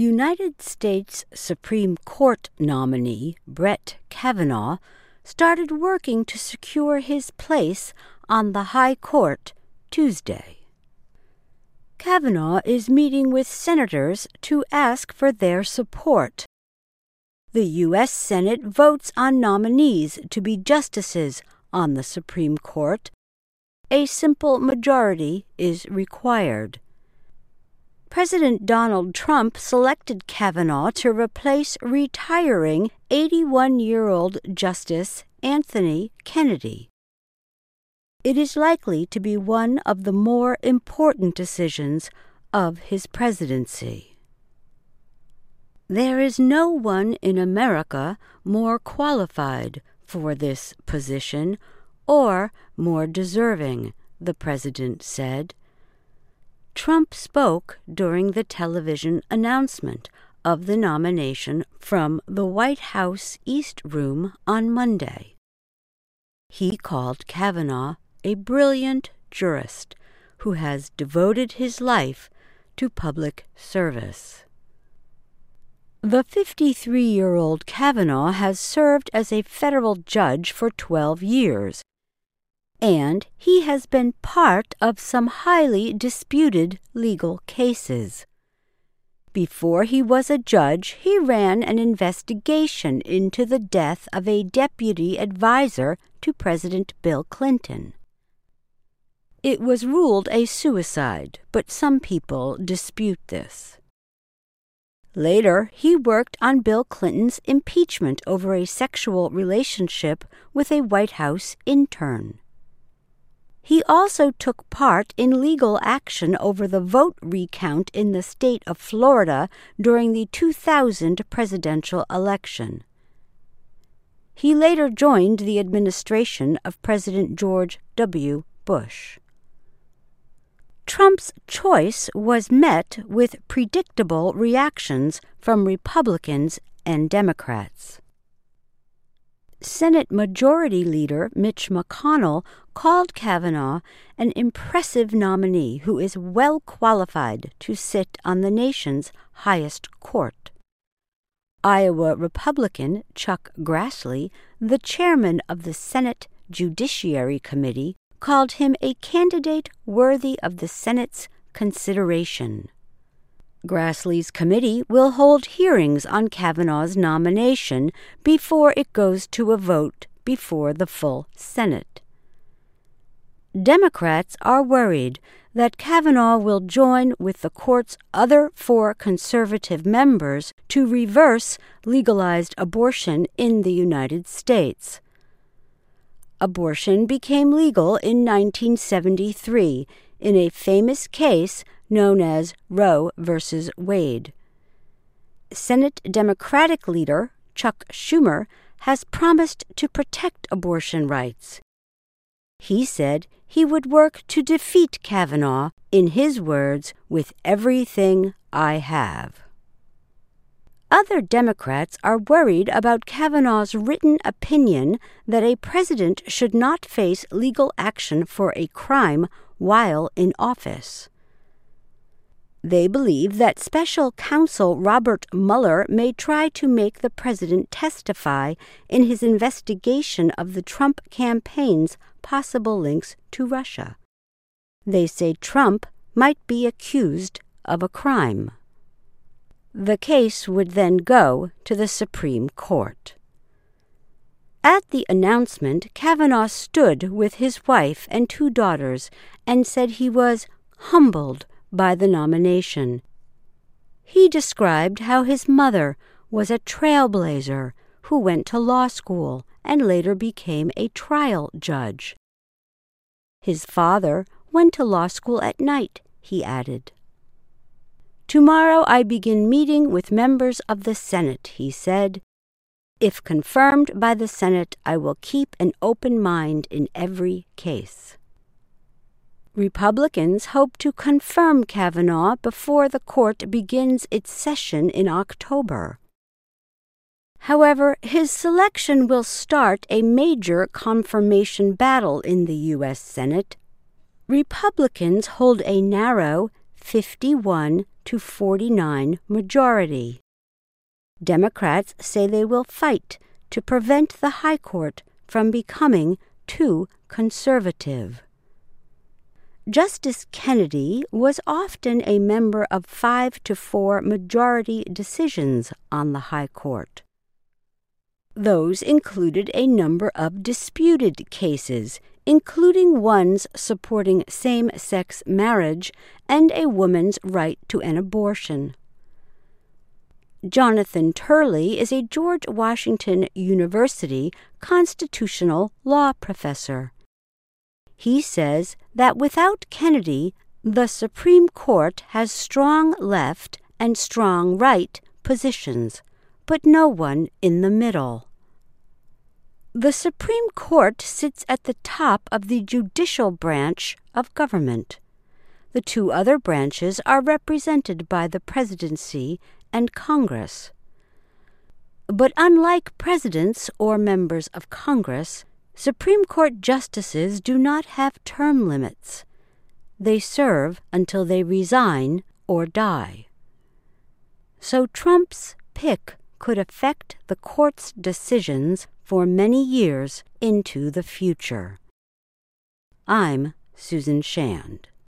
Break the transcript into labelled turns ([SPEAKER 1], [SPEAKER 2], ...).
[SPEAKER 1] United States Supreme Court nominee Brett Kavanaugh started working to secure his place on the High Court Tuesday. Kavanaugh is meeting with senators to ask for their support. The U.S. Senate votes on nominees to be justices on the Supreme Court. A simple majority is required. President Donald Trump selected Kavanaugh to replace retiring 81-year-old Justice Anthony Kennedy. It is likely to be one of the more important decisions of his presidency. There is no one in America more qualified for this position or more deserving, the president said. Trump spoke during the television announcement of the nomination from the White House East Room on Monday. He called Kavanaugh a brilliant jurist who has devoted his life to public service. The 53-year-old Kavanaugh has served as a federal judge for 12 years, and he has been part of some highly disputed legal cases. Before he was a judge, he ran an investigation into the death of a deputy advisor to President Bill Clinton. It was ruled a suicide, but some people dispute this. Later, he worked on Bill Clinton's impeachment over a sexual relationship with a White House intern. He also took part in legal action over the vote recount in the state of Florida during the 2000 presidential election. He later joined the administration of President George W. Bush. Trump's choice was met with predictable reactions from Republicans and Democrats. Senate Majority Leader Mitch McConnell called Kavanaugh an impressive nominee who is well qualified to sit on the nation's highest court. Iowa Republican Chuck Grassley, the chairman of the Senate Judiciary Committee, called him a candidate worthy of the Senate's consideration. Grassley's committee will hold hearings on Kavanaugh's nomination before it goes to a vote before the full Senate. Democrats are worried that Kavanaugh will join with the court's other 4 conservative members to reverse legalized abortion in the United States. Abortion became legal in 1973 in a famous case known as Roe v. Wade. Senate Democratic leader Chuck Schumer has promised to protect abortion rights. He said he would work to defeat Kavanaugh, in his words, with everything I have. Other Democrats are worried about Kavanaugh's written opinion that a president should not face legal action for a crime while in office. They believe that Special Counsel Robert Mueller may try to make the president testify in his investigation of the Trump campaign's possible links to Russia. They say Trump might be accused of a crime. The case would then go to the Supreme Court. At the announcement, Kavanaugh stood with his wife and 2 daughters and said he was humbled by the nomination. He described how his mother was a trailblazer who went to law school and later became a trial judge. His father went to law school at night, he added. Tomorrow I begin meeting with members of the Senate, he said. If confirmed by the Senate, I will keep an open mind in every case. Republicans hope to confirm Kavanaugh before the court begins its session in October. However, his selection will start a major confirmation battle in the U.S. Senate. Republicans hold a narrow 51 to 49 majority. Democrats say they will fight to prevent the High Court from becoming too conservative. Justice Kennedy was often a member of 5-4 majority decisions on the High Court. Those included a number of disputed cases, including ones supporting same-sex marriage and a woman's right to an abortion. Jonathan Turley is a George Washington University constitutional law professor. He says that without Kennedy, the Supreme Court has strong left and strong right positions, but no one in the middle. The Supreme Court sits at the top of the judicial branch of government. The two other branches are represented by the presidency and Congress. But unlike presidents or members of Congress, Supreme Court justices do not have term limits. They serve until they resign or die. So Trump's pick could affect the court's decisions for many years into the future. I'm Susan Shand.